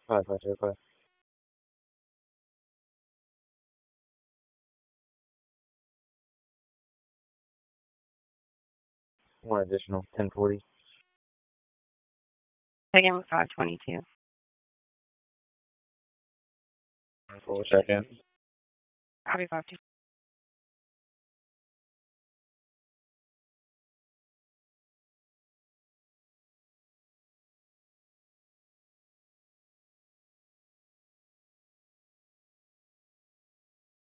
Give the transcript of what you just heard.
505. One additional 1040. Again with 522. Full check in. Copy 522.